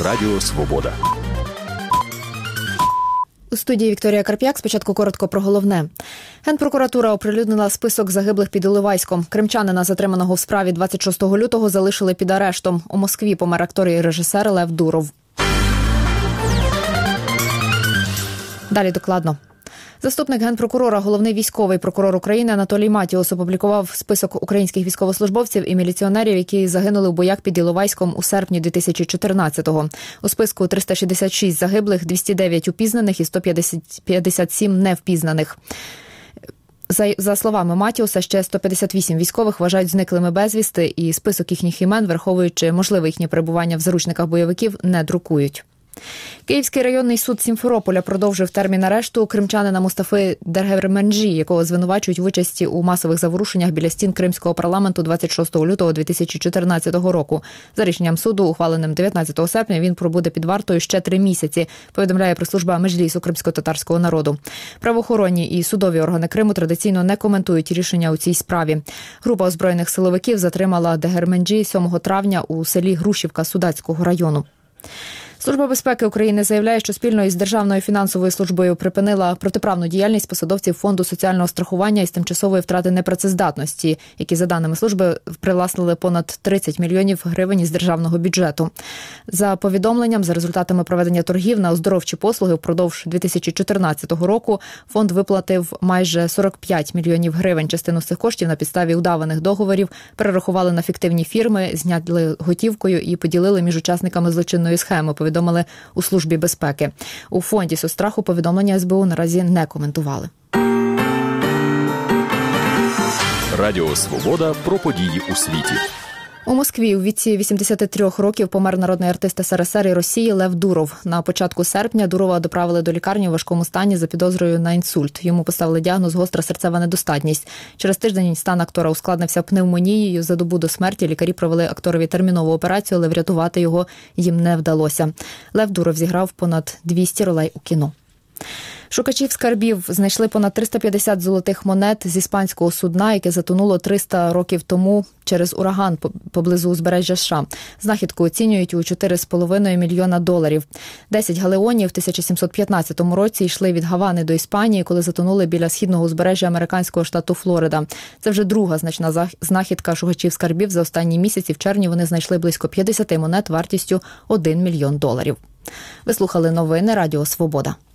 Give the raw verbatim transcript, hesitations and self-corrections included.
Радіо Свобода. У студії Вікторія Карп'як. Спочатку коротко про головне. Генпрокуратура оприлюднила список загиблих під Іловайськом. Кримчанина, затриманого в справі двадцять шостого лютого, залишили під арештом. У Москві помер актор і режисер Лев Дуров. Далі докладно. Заступник генпрокурора, головний військовий прокурор України Анатолій Матіос опублікував список українських військовослужбовців і міліціонерів, які загинули в боях під Іловайськом у серпні дві тисячі чотирнадцятого. У списку триста шістдесят шість загиблих, двісті дев'ять упізнаних і сто п'ятдесят сім невпізнаних. За, за словами Матіуса, ще сто п'ятдесят вісім військових вважають зниклими безвісти, і список їхніх імен, враховуючи можливе їхнє перебування в заручниках бойовиків, не друкують. Київський районний суд Сімферополя продовжив термін арешту кримчанина Мустафи Дергерменджі, якого звинувачують в участі у масових заворушеннях біля стін Кримського парламенту двадцять шостого лютого дві тисячі чотирнадцятого року. За рішенням суду, ухваленим дев'ятнадцятого серпня, він пробуде під вартою ще три місяці, повідомляє прес-служба Меджлісу кримсько-татарського народу. Правоохоронні і судові органи Криму традиційно не коментують рішення у цій справі. Група озброєних силовиків затримала Дергерменджі сьомого травня у селі Грушівка Судацького району. Служба безпеки України заявляє, що спільно із Державною фінансовою службою припинила протиправну діяльність посадовців Фонду соціального страхування із тимчасової втрати непрацездатності, які, за даними служби, привласнили понад тридцять мільйонів гривень із державного бюджету. За повідомленням, за результатами проведення торгів на оздоровчі послуги впродовж дві тисячі чотирнадцятого року фонд виплатив майже сорок п'ять мільйонів гривень. Частину з цих коштів на підставі удаваних договорів перерахували на фіктивні фірми, зняли готівкою і поділили між учасниками злочинної схеми, повідомили у Службі безпеки. У фонді соцстраху повідомлення ес бе у наразі не коментували. Радіо Свобода про події у світі. У Москві у віці вісімдесят три років помер народний артист ес ер ес ер і Росії Лев Дуров. На початку серпня Дурова доправили до лікарні у важкому стані за підозрою на інсульт. Йому поставили діагноз гостра серцева недостатність. Через тиждень стан актора ускладнився пневмонією. За добу до смерті лікарі провели акторові термінову операцію, але врятувати його їм не вдалося. Лев Дуров зіграв понад двісті ролей у кіно. Шукачів скарбів знайшли понад триста п'ятдесят золотих монет з іспанського судна, яке затонуло триста років тому через ураган поблизу узбережжя США. Знахідку оцінюють у чотири з половиною мільйона доларів. Десять галеонів в тисяча сімсот п'ятнадцятому році йшли від Гавани до Іспанії, коли затонули біля східного узбережжя американського штату Флорида. Це вже друга значна знахідка шукачів скарбів. За останні місяці в червні вони знайшли близько п'ятдесят монет вартістю один мільйон доларів. Ви слухали новини Радіо Свобода.